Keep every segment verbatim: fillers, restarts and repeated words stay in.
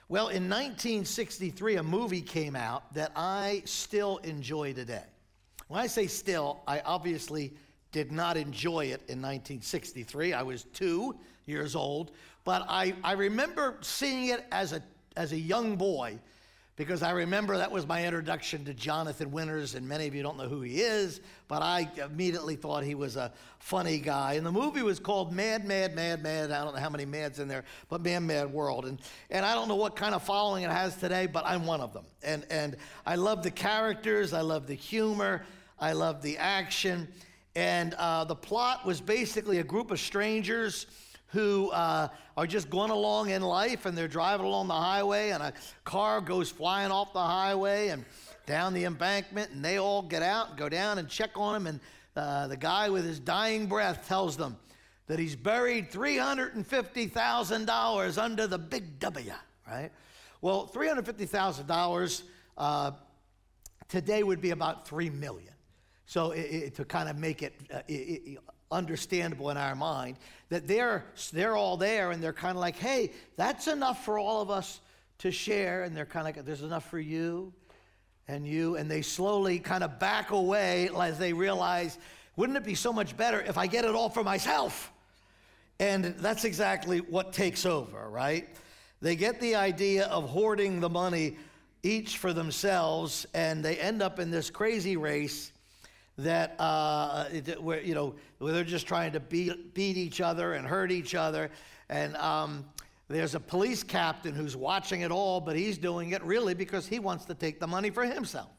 Well, in nineteen sixty-three, a movie came out that I still enjoy today. When I say still, I obviously did not enjoy it in nineteen sixty-three. I was two years old, but I, I remember seeing it as a as a young boy, because I remember that was my introduction to Jonathan Winters, and many of you don't know who he is, but I immediately thought he was a funny guy. And the movie was called Mad, Mad, Mad, Mad. I don't know how many mads in there, but Mad, Mad World. And and I don't know what kind of following it has today, but I'm one of them. And and I love the characters, I love the humor, I love the action. And uh, the plot was basically a group of strangers who uh, are just going along in life, and they're driving along the highway, and a car goes flying off the highway and down the embankment, and they all get out and go down and check on him, and uh, the guy with his dying breath tells them that he's buried three hundred fifty thousand dollars under the big W, right? Well, three hundred fifty thousand dollars uh, today would be about three million dollars. So it, it, to kind of make it, uh, it, it understandable in our mind, that they're they're all there, and they're kind of like, hey, that's enough for all of us to share. And they're kind of like, there's enough for you and you. And they slowly kind of back away as they realize, wouldn't it be so much better if I get it all for myself? And that's exactly what takes over, right? They get the idea of hoarding the money each for themselves, and they end up in this crazy race that uh, where you know where they're just trying to beat beat each other and hurt each other. And um, there's a police captain who's watching it all, but he's doing it really because he wants to take the money for himself.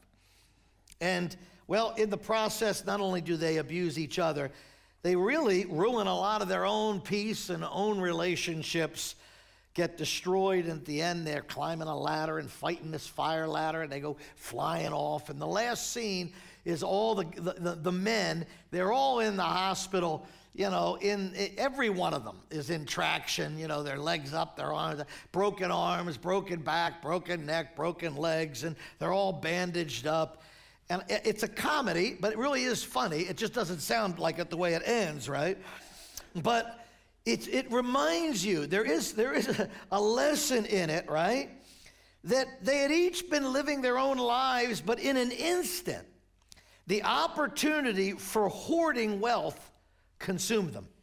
And well, in the process, not only do they abuse each other, they really ruin a lot of their own peace and own relationships. Get destroyed, and at the end they're climbing a ladder and fighting this fire ladder, and they go flying off. And the last scene is all the the, the men, they're all in the hospital, you know, in, in every one of them is in traction, you know, their legs up, their arms, broken arms, broken back, broken neck, broken legs, and they're all bandaged up. And it's a comedy, but it really is funny. It just doesn't sound like it the way it ends, right? But It, it reminds you, there is, there is a, a lesson in it, right? That they had each been living their own lives, but in an instant, the opportunity for hoarding wealth consumed them.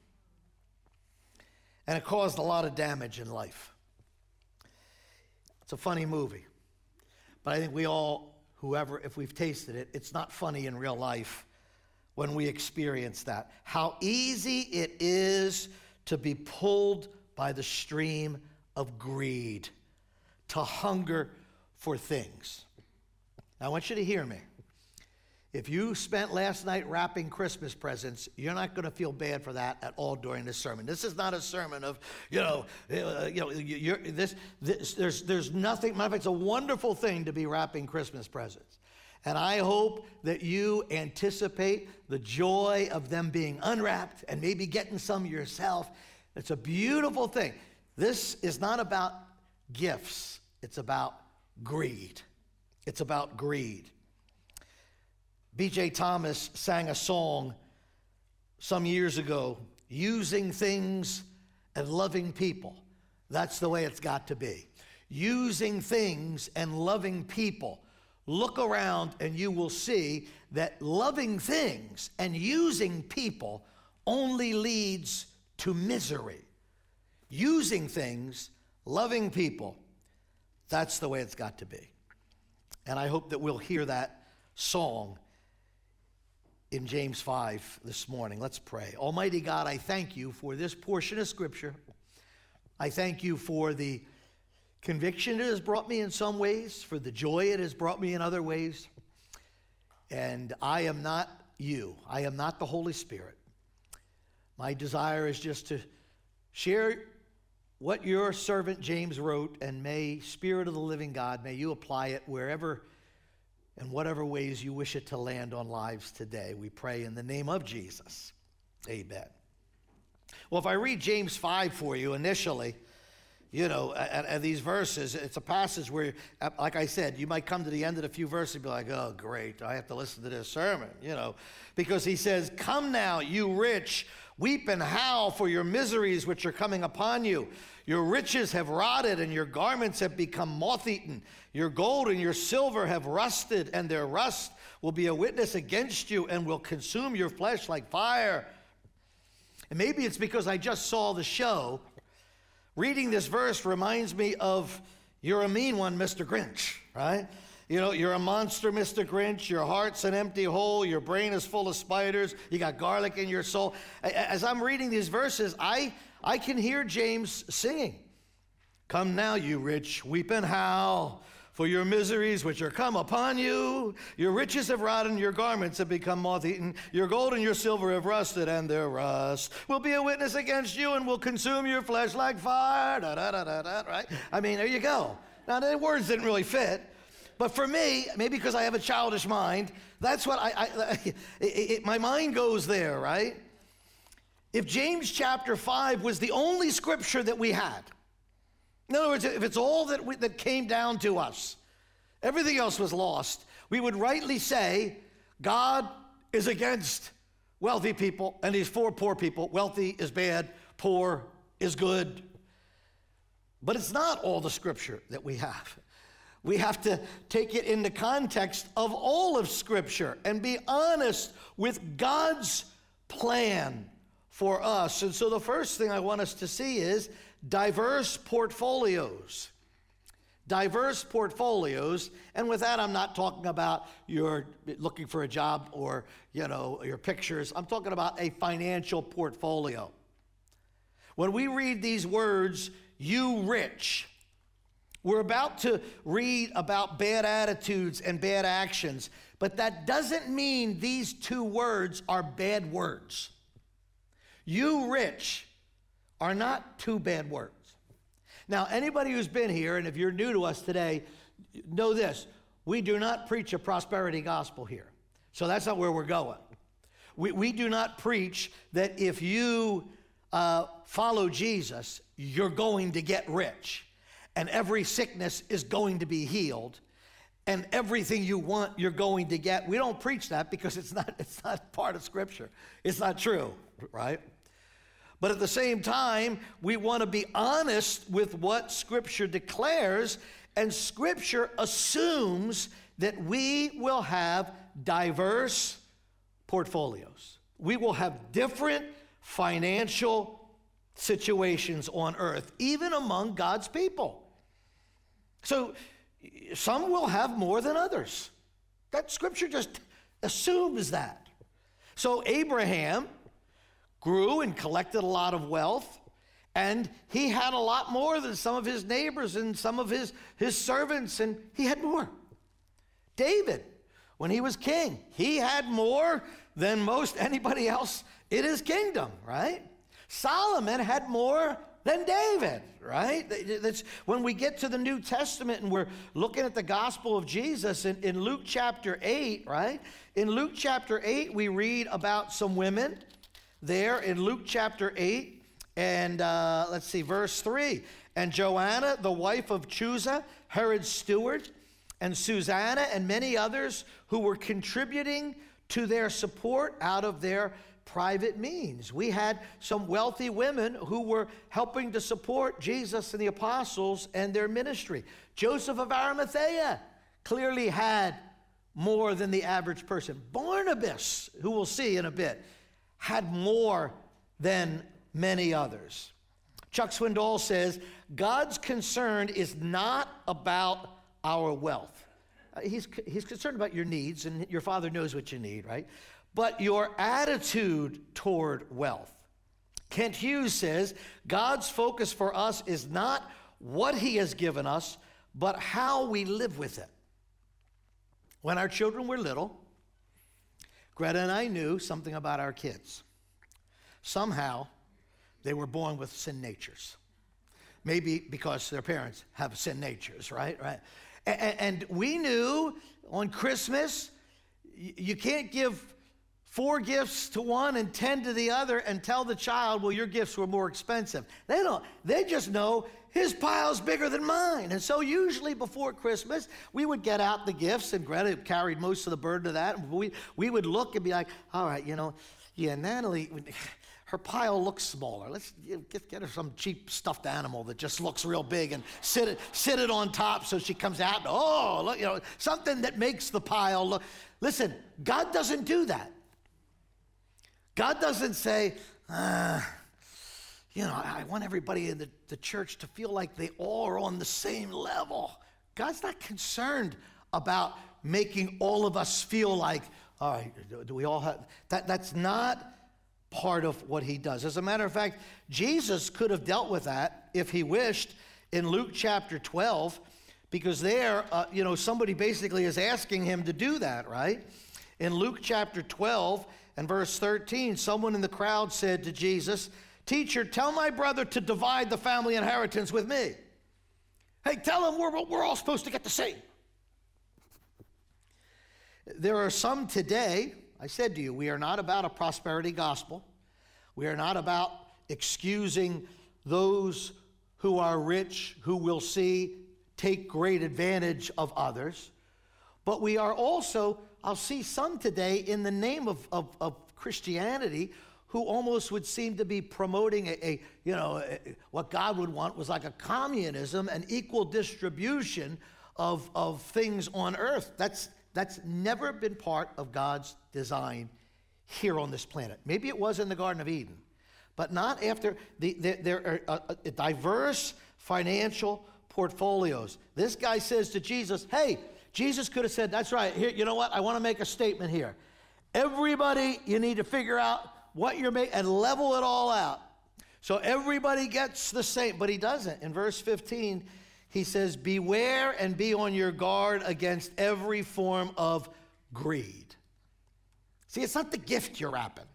And it caused a lot of damage in life. It's a funny movie. But I think we all, whoever, if we've tasted it, it's not funny in real life when we experience that. How easy it is to be pulled by the stream of greed, to hunger for things. Now, I want you to hear me. If you spent last night wrapping Christmas presents, you're not going to feel bad for that at all during this sermon. This is not a sermon of, you know, uh, you know, you're, this, this, there's, there's nothing. Matter of fact, it's a wonderful thing to be wrapping Christmas presents. And I hope that you anticipate the joy of them being unwrapped and maybe getting some yourself. It's a beautiful thing. This is not about gifts. It's about greed. It's about greed. B J Thomas sang a song some years ago, using things and loving people. That's the way it's got to be. Using things and loving people. Look around and you will see that loving things and using people only leads to misery. Using things, loving people, that's the way it's got to be. And I hope that we'll hear that song in James five this morning. Let's pray. Almighty God, I thank you for this portion of Scripture. I thank you for the conviction it has brought me in some ways, for the joy it has brought me in other ways. And I am not you. I am not the Holy Spirit. My desire is just to share what your servant James wrote, and may, Spirit of the living God, may you apply it wherever and whatever ways you wish it to land on lives today. We pray in the name of Jesus. Amen. Well, if I read James five for you initially, you know, at, at these verses, it's a passage where, like I said, you might come to the end of a few verses and be like, oh, great, I have to listen to this sermon, you know, because he says, come now, you rich, Weep and howl for your miseries which are coming upon you. Your riches have rotted, and your garments have become moth-eaten. Your gold and your silver have rusted, and their rust will be a witness against you and will consume your flesh like fire. And maybe it's because I just saw the show. Reading this verse reminds me of You're a Mean One, Mister Grinch, right? You know, you're a monster, Mister Grinch. Your heart's an empty hole. Your brain is full of spiders. You got garlic in your soul. As I'm reading these verses, I, I can hear James singing. Come now, you rich, weep and howl for your miseries which are come upon you. Your riches have rotted, and your garments have become moth-eaten. Your gold and your silver have rusted, and their rust will be a witness against you and will consume your flesh like fire. Da, da, da, da, da, right? I mean, there you go. Now, the words didn't really fit. But for me, maybe because I have a childish mind, that's what I, I it, it, my mind goes there, right? If James chapter five was the only scripture that we had, in other words, if it's all that, we, that came down to us, everything else was lost, we would rightly say, God is against wealthy people and he's for poor people. Wealthy is bad, poor is good. But it's not all the scripture that we have. We have to take it in the context of all of Scripture and be honest with God's plan for us. And so the first thing I want us to see is diverse portfolios. Diverse portfolios. And with that, I'm not talking about you're looking for a job or, you know, your pictures. I'm talking about a financial portfolio. When we read these words, you rich, we're about to read about bad attitudes and bad actions, but that doesn't mean these two words are bad words. You rich are not two bad words. Now, anybody who's been here, and if you're new to us today, know this. We do not preach a prosperity gospel here. So that's not where we're going. We, we do not preach that if you uh, follow Jesus, you're going to get rich. And every sickness is going to be healed, and everything you want, you're going to get. We don't preach that because it's not, it's not part of Scripture. It's not true, right? But at the same time, we want to be honest with what Scripture declares, and Scripture assumes that we will have diverse portfolios. We will have different financial situations on earth, even among God's people. So some will have more than others. That Scripture just assumes that. So Abraham grew and collected a lot of wealth, and he had a lot more than some of his neighbors and some of his, his servants, and he had more. David, when he was king, he had more than most anybody else in his kingdom, right? Solomon had more than David, right? That's when we get to the New Testament and we're looking at the gospel of Jesus in, in Luke chapter eight, right? In Luke chapter eight, we read about some women there in Luke chapter eight, and uh, let's see, verse three. And Joanna, the wife of Chuza, Herod's steward, and Susanna, and many others who were contributing to their support out of their private means. We had some wealthy women who were helping to support Jesus and the apostles and their ministry. Joseph of Arimathea clearly had more than the average person. Barnabas, who we'll see in a bit, had more than many others. Chuck Swindoll says, God's concern is not about our wealth. Uh, he's, he's concerned about your needs, and your Father knows what you need, right? But your attitude toward wealth. Kent Hughes says, God's focus for us is not what he has given us, but how we live with it. When our children were little, Greta and I knew something about our kids. Somehow, they were born with sin natures. Maybe because their parents have sin natures, right? Right. And, and we knew on Christmas, you can't give four gifts to one and ten to the other and tell the child, well, your gifts were more expensive. They don't. They just know his pile's bigger than mine. And so usually before Christmas, we would get out the gifts, and Greta carried most of the burden of that. And we, we would look and be like, all right, you know, yeah, Natalie, her pile looks smaller. Let's get, get her some cheap stuffed animal that just looks real big and sit it, sit it on top so she comes out. And, oh, look, you know, something that makes the pile look. Listen, God doesn't do that. God doesn't say, uh, you know, I want everybody in the, the church to feel like they all are on the same level. God's not concerned about making all of us feel like, all right, do we all have, that? That's not part of what he does. As a matter of fact, Jesus could have dealt with that if he wished in Luke chapter twelve, because there, uh, you know, somebody basically is asking him to do that, right? In Luke chapter twelve and verse thirteen, someone in the crowd said to Jesus, "Teacher, tell my brother to divide the family inheritance with me." Hey, tell him we're, we're all supposed to get the same. There are some today, I said to you, we are not about a prosperity gospel. We are not about excusing those who are rich, who will see, take great advantage of others. But we are also, I'll see some today in the name of, of, of Christianity who almost would seem to be promoting a, a you know, a, what God would want was like a communism, an equal distribution of, of things on earth. That's That's never been part of God's design here on this planet. Maybe it was in the Garden of Eden, but not after. The, the, there are uh, uh, diverse financial portfolios. This guy says to Jesus, hey, Jesus could have said, that's right, here, you know what, I want to make a statement here. Everybody, you need to figure out what you're making and level it all out. So everybody gets the same, but he doesn't. In verse fifteen, he says, beware and be on your guard against every form of greed. See, it's not the gift you're wrapping.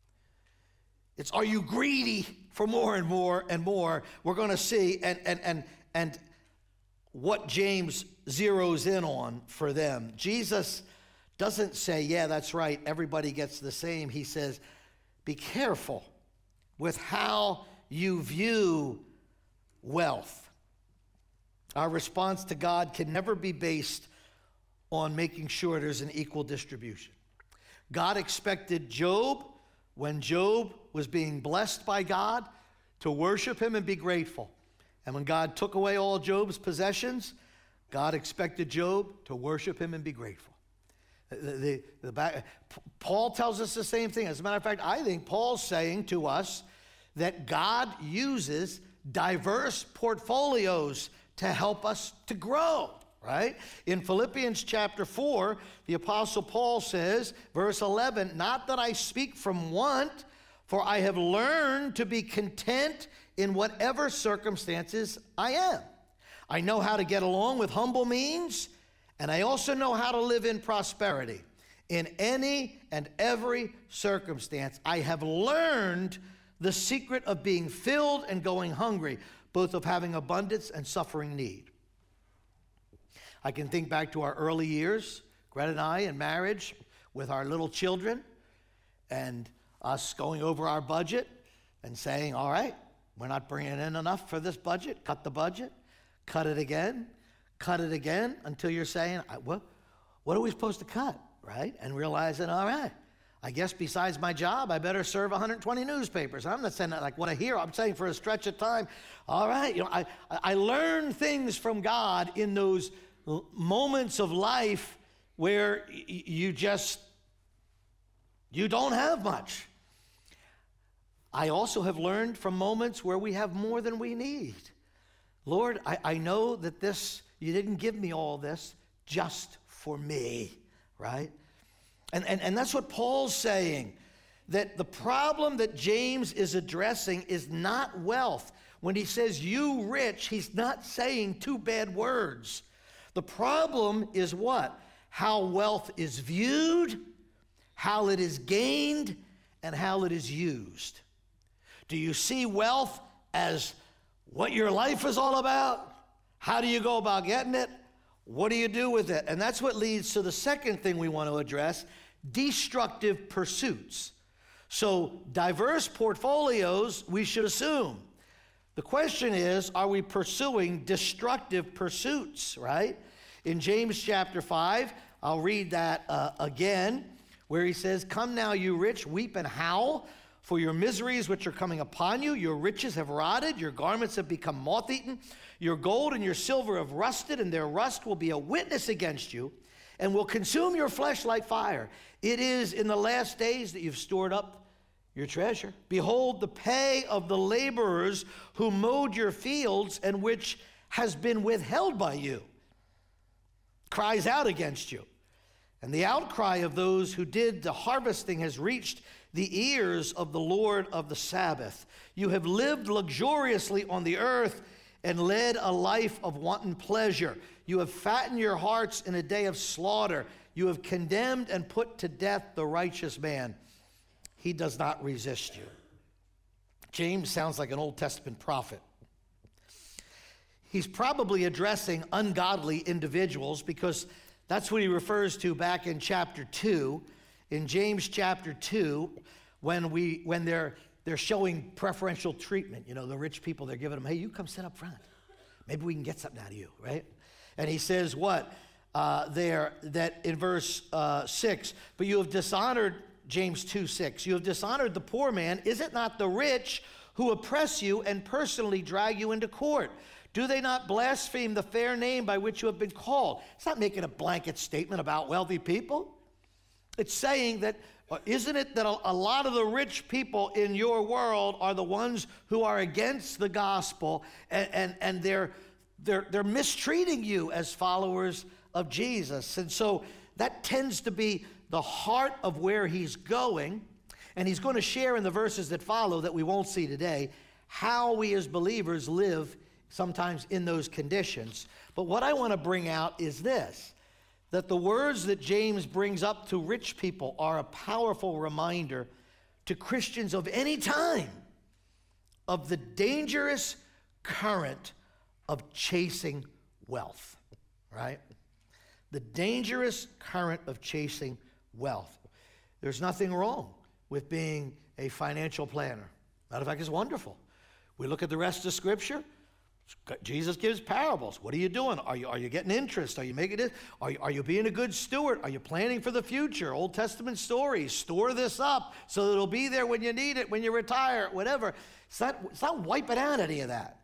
It's, are you greedy for more and more and more? We're going to see, and, and, and, and what James zeroes in on for them. Jesus doesn't say, yeah, that's right, everybody gets the same. He says, be careful with how you view wealth. Our response to God can never be based on making sure there's an equal distribution. God expected Job, when Job was being blessed by God, to worship him and be grateful. And when God took away all Job's possessions, God expected Job to worship him and be grateful. The, the, the back, Paul tells us the same thing. As a matter of fact, I think Paul's saying to us that God uses diverse portfolios to help us to grow, right? In Philippians chapter four, the Apostle Paul says, verse eleven, not that I speak from want, for I have learned to be content in whatever circumstances I am. I know how to get along with humble means, and I also know how to live in prosperity. In any and every circumstance, I have learned the secret of being filled and going hungry, both of having abundance and suffering need. I can think back to our early years, Greta and I in marriage with our little children, and us going over our budget and saying, all right, we're not bringing in enough for this budget, cut the budget, cut it again, cut it again, until you're saying, what, what are we supposed to cut, right? And realizing, all right, I guess besides my job, I better serve one hundred twenty newspapers. I'm not saying that like what I hear. I'm saying for a stretch of time, all right, you know, I, I learn things from God in those moments of life where y- you just, you don't have much. I also have learned from moments where we have more than we need. Lord, I, I know that this, you didn't give me all this just for me, right? And, and, and that's what Paul's saying, that the problem that James is addressing is not wealth. When he says, you rich, he's not saying two bad words. The problem is what? How wealth is viewed, how it is gained, and how it is used. Do you see wealth as what your life is all about? How do you go about getting it? What do you do with it? And that's what leads to the second thing we want to address, destructive pursuits. So diverse portfolios, we should assume. The question is, are we pursuing destructive pursuits, right? In James chapter five, I'll read that uh, again, where he says, come now, you rich, weep and howl for your miseries which are coming upon you. Your riches have rotted, your garments have become moth-eaten, your gold and your silver have rusted, and their rust will be a witness against you, and will consume your flesh like fire. It is in the last days that you've stored up your treasure. Behold, the pay of the laborers who mowed your fields, and which has been withheld by you, cries out against you. And the outcry of those who did the harvesting has reached the ears of the Lord of the Sabbath. You have lived luxuriously on the earth and led a life of wanton pleasure. You have fattened your hearts in a day of slaughter. You have condemned and put to death the righteous man. He does not resist you. James sounds like an Old Testament prophet. He's probably addressing ungodly individuals, because that's what he refers to back in chapter two. In James chapter two, when we when they're they're showing preferential treatment. You know, the rich people, they're giving them, hey, you come sit up front. Maybe we can get something out of you, right? And he says what? Uh, there, that in verse uh, six, but you have dishonored, James two six, you have dishonored the poor man. Is it not the rich who oppress you and personally drag you into court? Do they not blaspheme the fair name by which you have been called? It's not making a blanket statement about wealthy people. It's saying that, uh, isn't it that a, a lot of the rich people in your world are the ones who are against the gospel, and, and, and they're, they're, they're mistreating you as followers of Jesus. And so that tends to be the heart of where he's going. And he's going to share in the verses that follow, that we won't see today, how we as believers live sometimes in those conditions. But what I want to bring out is this, that the words that James brings up to rich people are a powerful reminder to Christians of any time of the dangerous current of chasing wealth, right? The dangerous current of chasing wealth. There's nothing wrong with being a financial planner. Matter of fact, it's wonderful. We look at the rest of Scripture. Jesus gives parables. What are you doing? Are you, are you getting interest? Are you making it? Are you, are you being a good steward? Are you planning for the future? Old Testament stories. Store this up so that it'll be there when you need it, when you retire, whatever. It's not, it's not wiping out any of that.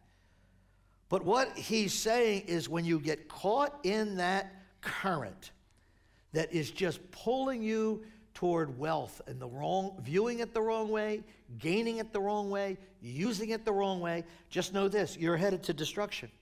But what he's saying is, when you get caught in that current that is just pulling you toward wealth and the wrong, viewing it the wrong way, gaining it the wrong way, using it the wrong way, just know this, you're headed to destruction.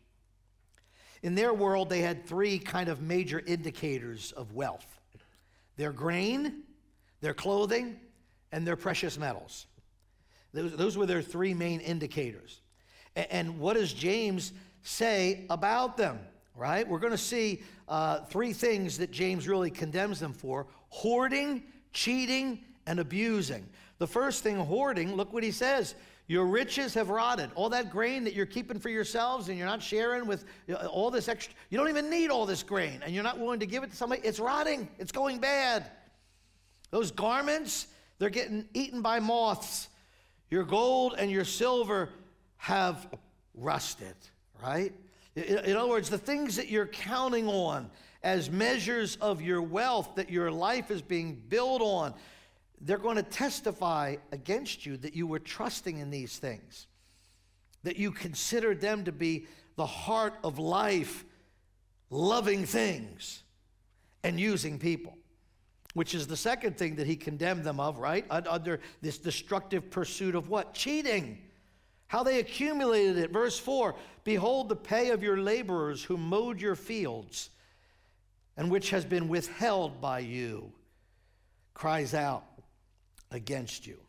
In their world, they had three kind of major indicators of wealth: their grain, their clothing, and their precious metals. Those, those were their three main indicators. And, and what does James say about them, right? We're going to see uh, three things that James really condemns them for: hoarding, cheating, and abusing. The first thing, hoarding, look what he says. Your riches have rotted. All that grain that you're keeping for yourselves and you're not sharing with all this extra, you don't even need all this grain, and you're not willing to give it to somebody. It's rotting. It's going bad. Those garments, they're getting eaten by moths. Your gold and your silver have rusted, right? In other words, the things that you're counting on as measures of your wealth, that your life is being built on, they're going to testify against you that you were trusting in these things, that you considered them to be the heart of life, loving things and using people, which is the second thing that he condemned them of, right? Under this destructive pursuit of what? Cheating. How they accumulated it. Verse four, behold the pay of your laborers who mowed your fields, and which has been withheld by you, cries out against you.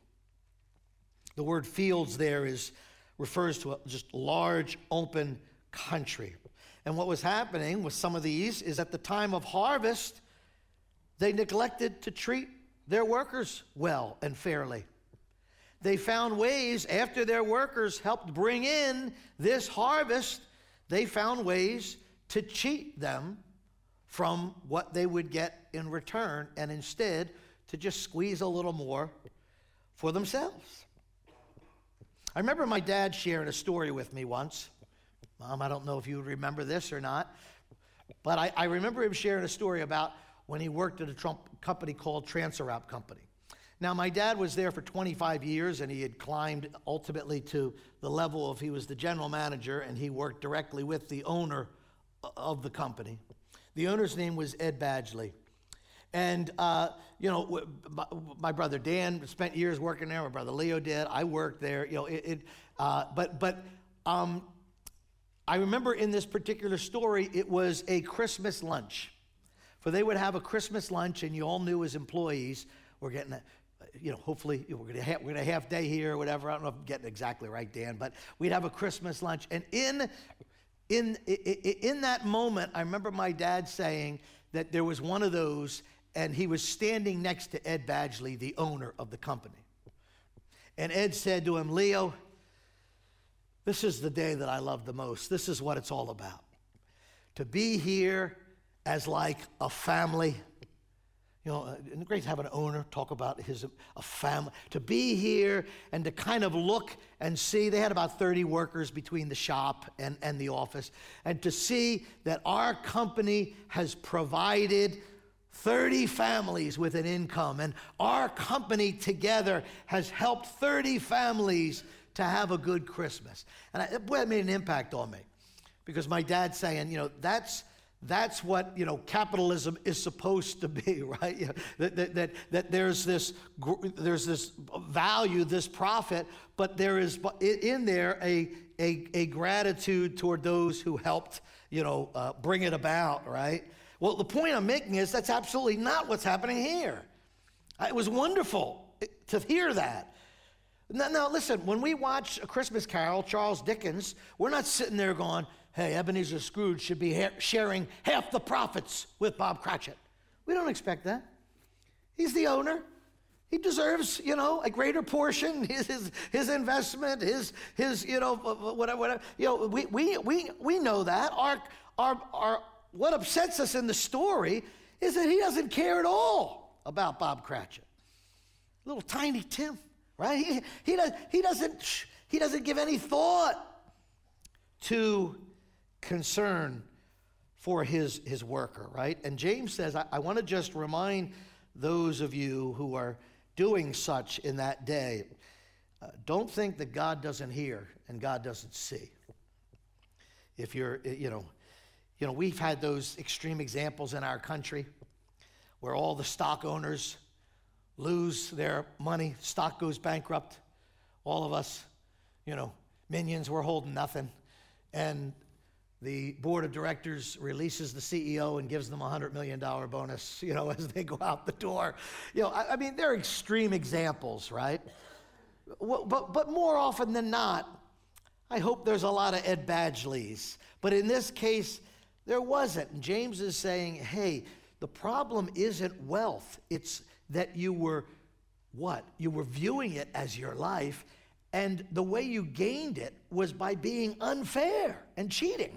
The word fields there is refers to a just large open country. And what was happening with some of these is, at the time of harvest, they neglected to treat their workers well and fairly. They found ways, after their workers helped bring in this harvest, they found ways to cheat them from what they would get in return, and instead to just squeeze a little more for themselves. I remember my dad sharing a story with me once. Mom, I don't know if you remember this or not, but I, I remember him sharing a story about when he worked at a Trump company called Transarab Company. Now, my dad was there for twenty-five years, and he had climbed ultimately to the level of he was the general manager, and he worked directly with the owner of the company. The owner's name was Ed Badgley. And, uh, you know, my, my brother Dan spent years working there. My brother Leo did. I worked there. You know, it, it uh, but, but um, I remember in this particular story, it was a Christmas lunch. For they would have a Christmas lunch, and you all knew as employees, we're getting a, you know, hopefully we're going to have we're going to half day here or whatever. I don't know if I'm getting it exactly right, Dan, but we'd have a Christmas lunch. And in, in, in that moment, I remember my dad saying that there was one of those, and he was standing next to Ed Badgley, the owner of the company. And Ed said to him, Leo, this is the day that I love the most. This is what it's all about. To be here as like a family. You know, it's great to have an owner talk about his a family. To be here and to kind of look and see, they had about thirty workers between the shop and, and the office, and to see that our company has provided thirty families with an income, and our company together has helped thirty families to have a good Christmas. And I, boy, it made an impact on me, because my dad's saying, you know, that's That's what, you know, capitalism is supposed to be, right? You know, that, that, that, that there's this there's this value, this profit, but there is in there a, a, a gratitude toward those who helped, you know, uh, bring it about, right? Well, the point I'm making is that's absolutely not what's happening here. It was wonderful to hear that. Now, now listen, when we watch A Christmas Carol, Charles Dickens, we're not sitting there going, hey, Ebenezer Scrooge should be ha- sharing half the profits with Bob Cratchit. We don't expect that. He's the owner. He deserves, you know, a greater portion, his his, his investment, his his, you know, whatever, whatever. You know, we we we we know that. Our our our what upsets us in the story is that he doesn't care at all about Bob Cratchit. Little tiny Tim, right? He he does he doesn't he doesn't give any thought to concern for his, his worker, right? And James says, I, I want to just remind those of you who are doing such in that day, uh, don't think that God doesn't hear and God doesn't see. If you're, you know, you know, we've had those extreme examples in our country where all the stock owners lose their money, stock goes bankrupt. All of us, you know, minions, we're holding nothing. And the board of directors releases the C E O and gives them a one hundred million dollars bonus, you know, as they go out the door. You know, I, I mean, they're extreme examples, right? Well, but, but more often than not, I hope there's a lot of Ed Badgleys. But in this case, there wasn't. And James is saying, hey, the problem isn't wealth. It's that you were, what? You were viewing it as your life, and the way you gained it was by being unfair and cheating.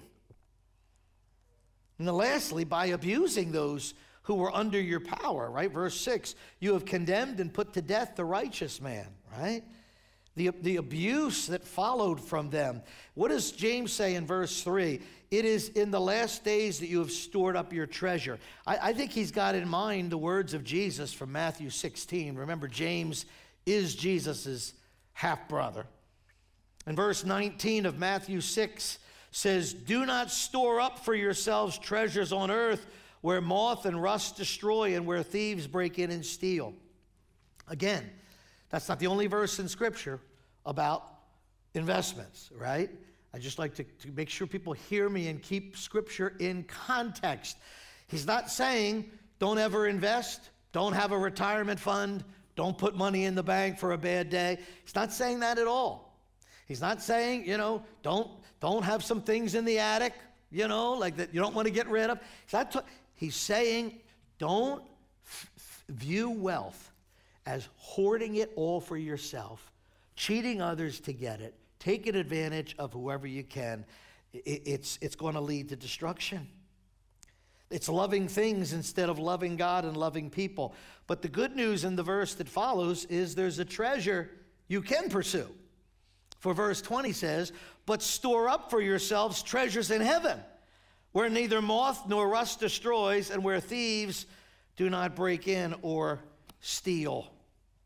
And then lastly, by abusing those who were under your power, right? Verse six, you have condemned and put to death the righteous man, right? The, the abuse that followed from them. What does James say in verse three? It is in the last days that you have stored up your treasure. I, I think he's got in mind the words of Jesus from Matthew sixteen. Remember, James is Jesus's half-brother. And verse nineteen of Matthew six says, do not store up for yourselves treasures on earth where moth and rust destroy and where thieves break in and steal. Again, that's not the only verse in Scripture about investments, right? I just like to, to make sure people hear me and keep Scripture in context. He's not saying don't ever invest, don't have a retirement fund, don't put money in the bank for a bad day. He's not saying that at all. He's not saying, you know, don't don't have some things in the attic, you know, like that you don't want to get rid of. He's not. T- he's saying don't f- f- view wealth as hoarding it all for yourself, cheating others to get it, taking advantage of whoever you can. It, it's it's going to lead to destruction. It's loving things instead of loving God and loving people. But the good news in the verse that follows is there's a treasure you can pursue. For verse twenty says, but store up for yourselves treasures in heaven, where neither moth nor rust destroys, and where thieves do not break in or steal.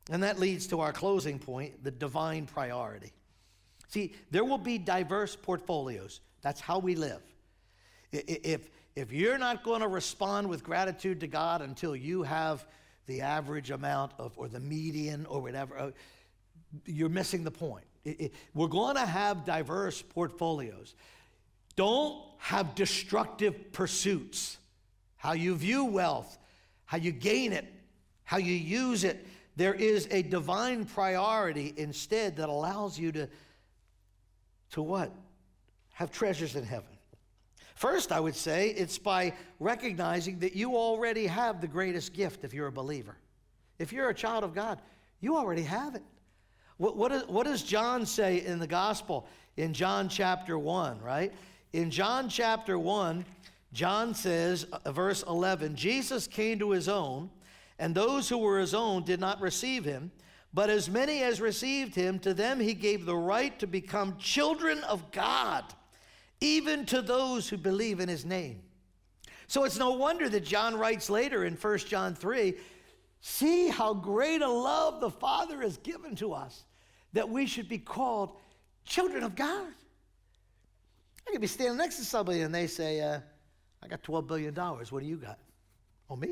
And that leads to our closing point, the divine priority. See, there will be diverse portfolios. That's how we live. If, if you're not going to respond with gratitude to God until you have the average amount of, or the median or whatever, you're missing the point. It, it, we're going to have diverse portfolios. Don't have destructive pursuits. How you view wealth, how you gain it, how you use it. There is a divine priority instead that allows you to, to what? Have treasures in heaven. First, I would say it's by recognizing that you already have the greatest gift if you're a believer. If you're a child of God, you already have it. What, what, is, what does John say in the gospel in John chapter one, right? In John chapter one, John says, uh, verse eleven, Jesus came to his own, and those who were his own did not receive him. But as many as received him, to them he gave the right to become children of God, even to those who believe in his name. So it's no wonder that John writes later in First John three, see how great a love the Father has given to us, that we should be called children of God. I could be standing next to somebody and they say, uh, I got twelve billion dollars. What do you got? Oh, me?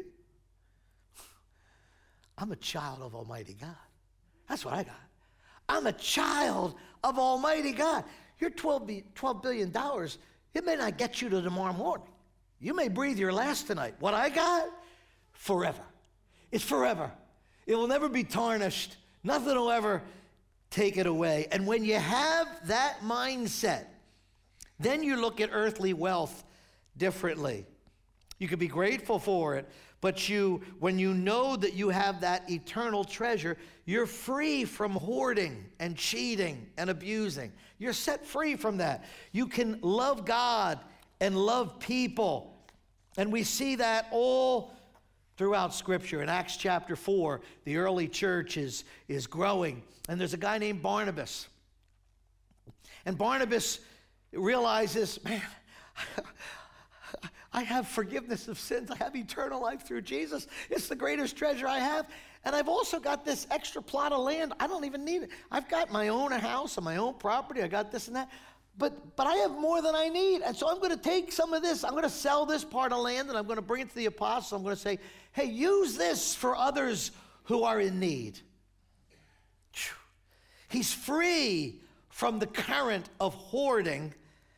I'm a child of Almighty God. That's what I got. I'm a child of Almighty God. Your twelve billion dollars, it may not get you to tomorrow morning. You may breathe your last tonight. What I got? Forever. It's forever. It will never be tarnished. Nothing will ever take it away. And when you have that mindset, then you look at earthly wealth differently. You can be grateful for it, but you, when you know that you have that eternal treasure, you're free from hoarding and cheating and abusing. You're set free from that. You can love God and love people. And we see that all throughout Scripture. In Acts chapter four, the early church is, is growing. And there's a guy named Barnabas. And Barnabas realizes, man, I have forgiveness of sins. I have eternal life through Jesus. It's the greatest treasure I have. And I've also got this extra plot of land. I don't even need it. I've got my own house and my own property. I got this and that. But, but I have more than I need. And so I'm going to take some of this. I'm going to sell this part of land and I'm going to bring it to the apostles. I'm going to say, hey, use this for others who are in need. He's free from the current of hoarding,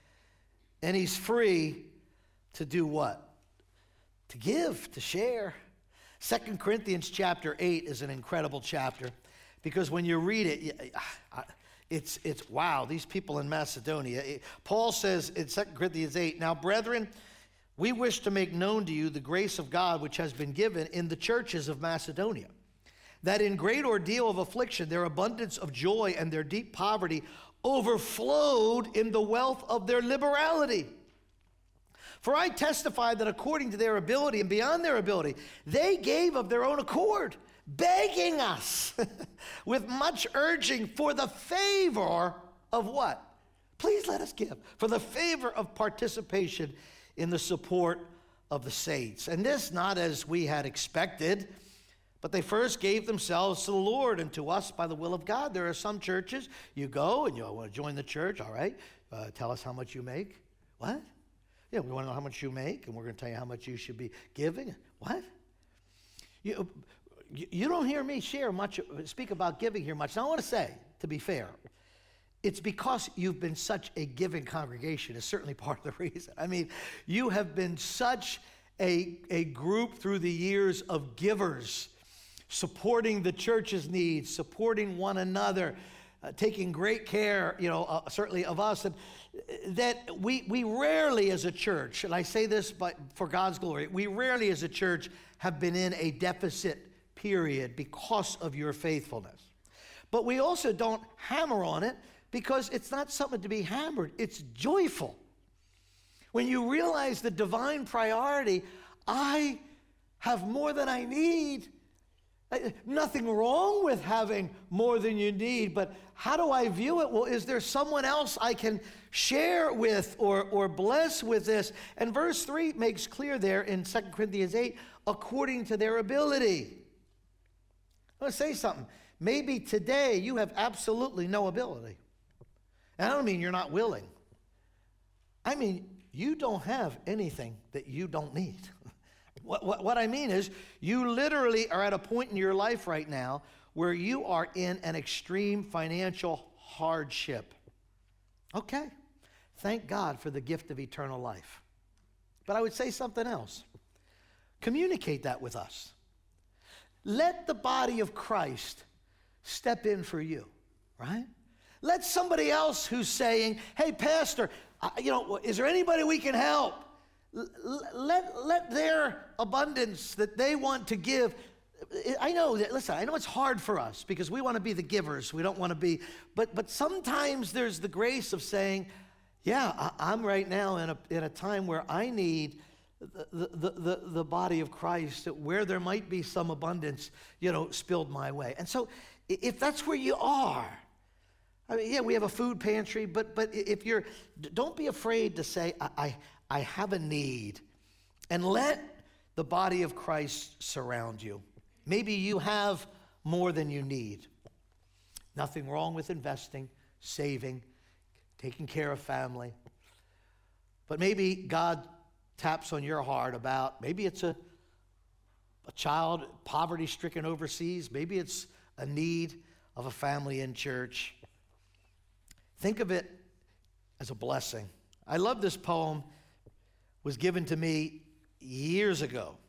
and he's free to do what? To give, to share. Second Corinthians chapter eight is an incredible chapter because when you read it, it's, it's wow, these people in Macedonia. Paul says in Second Corinthians eight, now brethren, we wish to make known to you the grace of God which has been given in the churches of Macedonia, that in great ordeal of affliction, their abundance of joy and their deep poverty overflowed in the wealth of their liberality. For I testify that according to their ability and beyond their ability, they gave of their own accord, begging us with much urging for the favor of what? Please let us give. For the favor of participation in the support of the saints. And this not as we had expected, but they first gave themselves to the Lord and to us by the will of God. There are some churches, you go and you want to join the church, all right, uh, tell us how much you make. What? Yeah, we want to know how much you make, and we're going to tell you how much you should be giving. What? You, you don't hear me share much, speak about giving here much. Now, I want to say, to be fair, it's because you've been such a giving congregation is certainly part of the reason. I mean, you have been such a, a group through the years of givers, supporting the church's needs, supporting one another, uh, taking great care, you know, uh, certainly of us, and that we we rarely as a church, and I say this but for God's glory, we rarely as a church have been in a deficit period because of your faithfulness. But we also don't hammer on it because it's not something to be hammered. It's joyful. When you realize the divine priority, I have more than I need. Nothing wrong with having more than you need, but how do I view it? Well, is there someone else I can share with or, or bless with this? And verse three makes clear there in Second Corinthians eight, according to their ability. I want to say something. maybe today you have absolutely no ability. And I don't mean you're not willing. I mean, you don't have anything that you don't need. What, what, what I mean is, you literally are at a point in your life right now where you are in an extreme financial hardship. Okay, thank God for the gift of eternal life. But I would say something else. Communicate that with us. Let the body of Christ step in for you, right? Let somebody else who's saying, hey, pastor, uh, you know, is there anybody we can help? L- let, let their abundance that they want to give. I know that, listen, I know it's hard for us because we want to be the givers. We don't want to be, but but sometimes there's the grace of saying, yeah, I, I'm right now in a in a time where I need the, the, the, the body of Christ, where there might be some abundance, you know, spilled my way. And so if that's where you are, I mean, yeah, we have a food pantry, but but if you're, don't be afraid to say, I, I, I have a need, and let the body of Christ surround you. Maybe you have more than you need. Nothing wrong with investing, saving, taking care of family. But maybe God taps on your heart about, maybe it's a, a child poverty-stricken overseas. Maybe it's a need of a family in church. Think of it as a blessing. I love this poem. It was given to me years ago.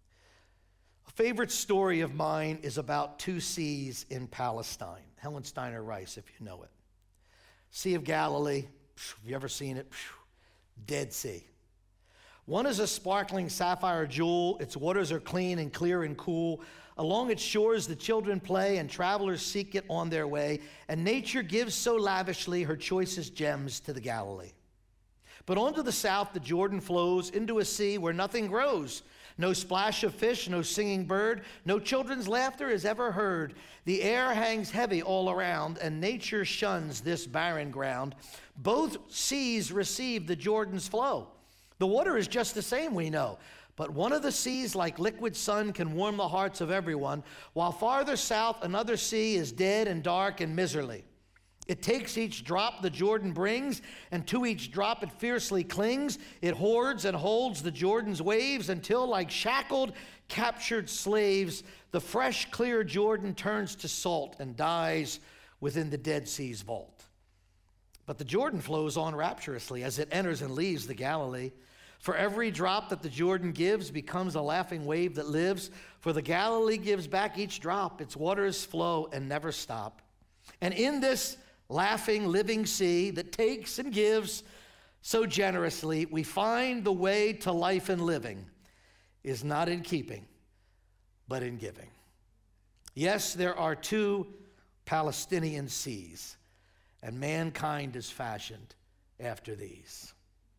A favorite story of mine is about two seas in Palestine. Helen Steiner Rice, if you know it. Sea of Galilee, have you ever seen it? Dead Sea. One is a sparkling sapphire jewel. Its waters are clean and clear and cool. Along its shores the children play and travelers seek it on their way, and nature gives so lavishly her choicest gems to the Galilee. But on to the south the Jordan flows into a sea where nothing grows. No splash of fish, no singing bird, no children's laughter is ever heard. The air hangs heavy all around, and nature shuns this barren ground. Both seas receive the Jordan's flow. The water is just the same, we know. But one of the seas, like liquid sun, can warm the hearts of everyone, while farther south another sea is dead and dark and miserly. It takes each drop the Jordan brings, and to each drop it fiercely clings. It hoards and holds the Jordan's waves until, like shackled, captured slaves, the fresh, clear Jordan turns to salt and dies within the Dead Sea's vault. But the Jordan flows on rapturously as it enters and leaves the Galilee. For every drop that the Jordan gives becomes a laughing wave that lives. For the Galilee gives back each drop. Its waters flow and never stop. And in this laughing, living sea that takes and gives so generously, we find the way to life and living is not in keeping, but in giving. Yes, there are two Palestinian seas, and mankind is fashioned after these.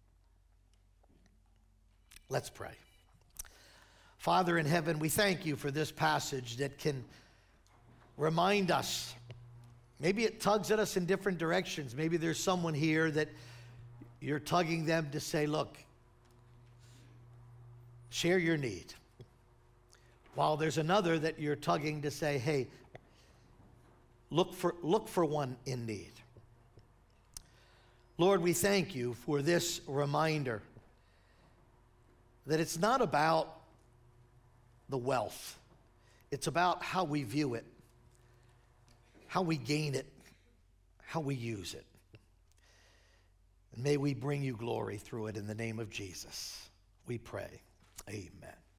Let's pray. Father in heaven, we thank you for this passage that can remind us. Maybe it tugs at us in different directions. Maybe there's someone here that you're tugging them to say, look, share your need. While there's another that you're tugging to say, hey, look for, look for one in need. Lord, we thank you for this reminder that it's not about the wealth. It's about how we view it, how we gain it, how we use it. And may we bring you glory through it in the name of Jesus. We pray. Amen.